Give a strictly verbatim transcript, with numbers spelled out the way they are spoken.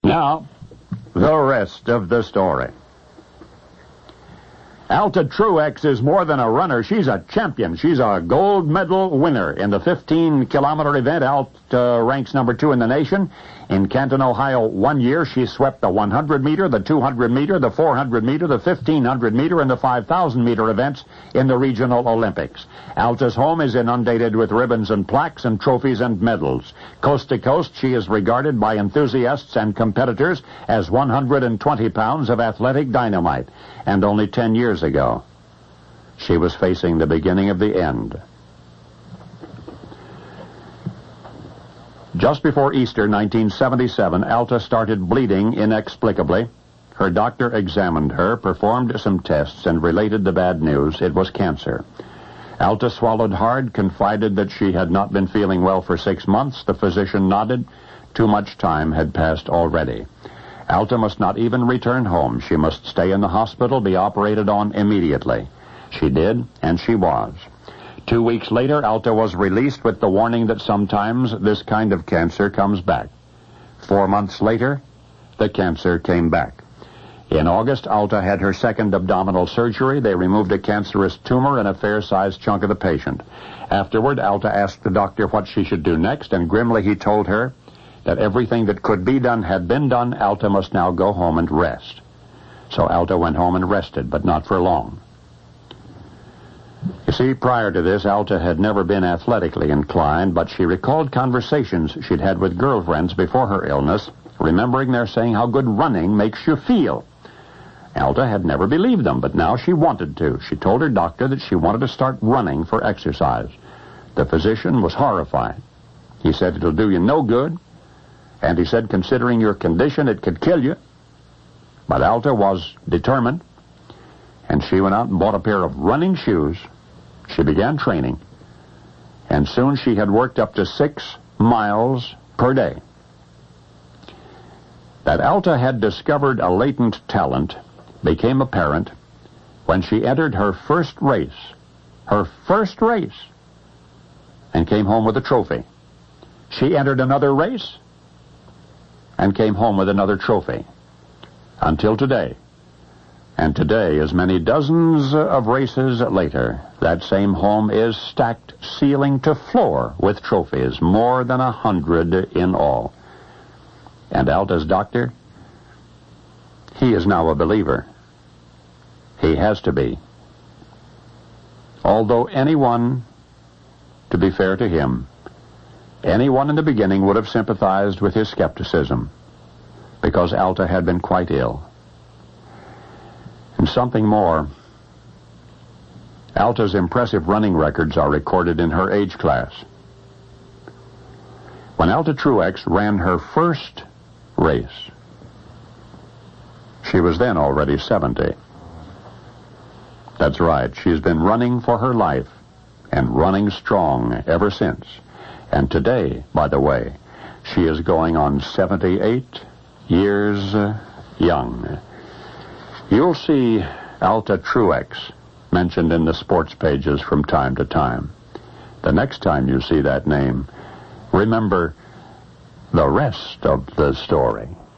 Now, the rest of the story. Alta Truex is more than a runner. She's a champion. She's a gold medal winner. In the fifteen-kilometer event, Alta ranks number two in the nation. In Canton, Ohio, one year, she swept the one hundred meter, the two hundred meter, the four hundred meter, the fifteen hundred meter, and the five thousand meter events in the regional Olympics. Alta's home is inundated with ribbons and plaques and trophies and medals. Coast to coast, she is regarded by enthusiasts and competitors as one hundred twenty pounds of athletic dynamite. And only ten years ago, she was facing the beginning of the end. Just before Easter nineteen seventy-seven, Alta started bleeding inexplicably. Her doctor examined her, performed some tests, and related the bad news. It was cancer. Alta swallowed hard, confided that she had not been feeling well for six months. The physician nodded. Too much time had passed already. Alta must not even return home. She must stay in the hospital, be operated on immediately. She did, and she was. Two weeks later, Alta was released with the warning that sometimes this kind of cancer comes back. Four months later, the cancer came back. In August, Alta had her second abdominal surgery. They removed a cancerous tumor in a fair-sized chunk of the patient. Afterward, Alta asked the doctor what she should do next, and grimly he told her that everything that could be done had been done. Alta must now go home and rest. So Alta went home and rested, but not for long. You see, prior to this, Alta had never been athletically inclined, but she recalled conversations she'd had with girlfriends before her illness, remembering their saying how good running makes you feel. Alta had never believed them, but now she wanted to. She told her doctor that she wanted to start running for exercise. The physician was horrified. He said, "It'll do you no good." And he said, considering your condition, it could kill you. But Alta was determined, and she went out and bought a pair of running shoes. She began training, and soon she had worked up to six miles per day. That Alta had discovered a latent talent became apparent when she entered her first race, her first race, and came home with a trophy. She entered another race and came home with another trophy. Until today. And today, as many dozens of races later, that same home is stacked ceiling to floor with trophies, more than a hundred in all. And Alta's doctor, he is now a believer. He has to be. Although anyone, to be fair to him, anyone in the beginning would have sympathized with his skepticism, because Alta had been quite ill. And something more, Alta's impressive running records are recorded in her age class. When Alta Truex ran her first race, she was then already seventy. That's right, she's been running for her life, and running strong ever since. And today, by the way, she is going on seventy-eight years uh, young. You'll see Alta Truex mentioned in the sports pages from time to time. The next time you see that name, remember the rest of the story.